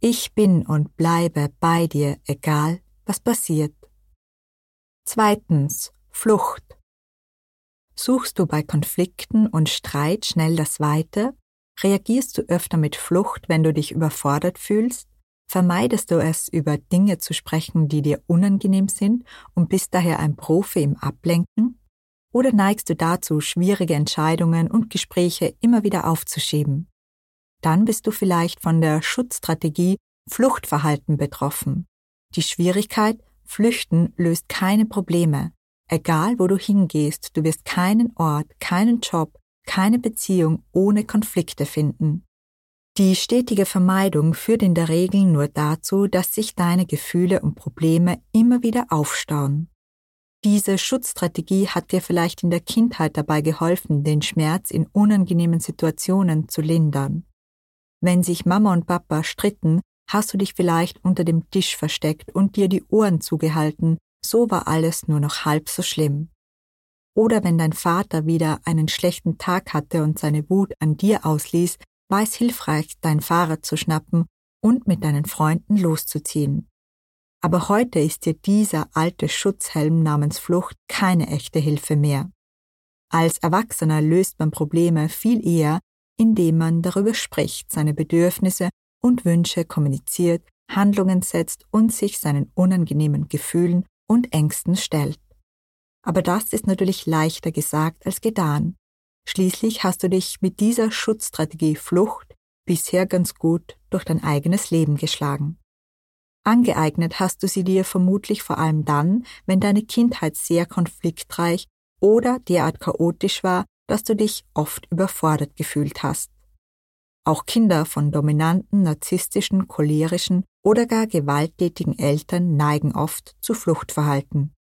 Ich bin und bleibe bei dir, egal was passiert. 2. Flucht. Suchst du bei Konflikten und Streit schnell das Weite? Reagierst du öfter mit Flucht, wenn du dich überfordert fühlst? Vermeidest du es, über Dinge zu sprechen, die dir unangenehm sind und bist daher ein Profi im Ablenken? Oder neigst du dazu, schwierige Entscheidungen und Gespräche immer wieder aufzuschieben? Dann bist du vielleicht von der Schutzstrategie Fluchtverhalten betroffen. Die Schwierigkeit, Flüchten löst keine Probleme. Egal, wo du hingehst, du wirst keinen Ort, keinen Job, keine Beziehung ohne Konflikte finden. Die stetige Vermeidung führt in der Regel nur dazu, dass sich deine Gefühle und Probleme immer wieder aufstauen. Diese Schutzstrategie hat dir vielleicht in der Kindheit dabei geholfen, den Schmerz in unangenehmen Situationen zu lindern. Wenn sich Mama und Papa stritten, hast du dich vielleicht unter dem Tisch versteckt und dir die Ohren zugehalten, so war alles nur noch halb so schlimm. Oder wenn dein Vater wieder einen schlechten Tag hatte und seine Wut an dir ausließ, war es hilfreich, dein Fahrrad zu schnappen und mit deinen Freunden loszuziehen. Aber heute ist dir dieser alte Schutzhelm namens Flucht keine echte Hilfe mehr. Als Erwachsener löst man Probleme viel eher, indem man darüber spricht, seine Bedürfnisse und Wünsche kommuniziert, Handlungen setzt und sich seinen unangenehmen Gefühlen und Ängsten stellt. Aber das ist natürlich leichter gesagt als getan. Schließlich hast du dich mit dieser Schutzstrategie Flucht bisher ganz gut durch dein eigenes Leben geschlagen. Angeeignet hast du sie dir vermutlich vor allem dann, wenn deine Kindheit sehr konfliktreich oder derart chaotisch war, dass du dich oft überfordert gefühlt hast. Auch Kinder von dominanten, narzisstischen, cholerischen oder gar gewalttätigen Eltern neigen oft zu Fluchtverhalten.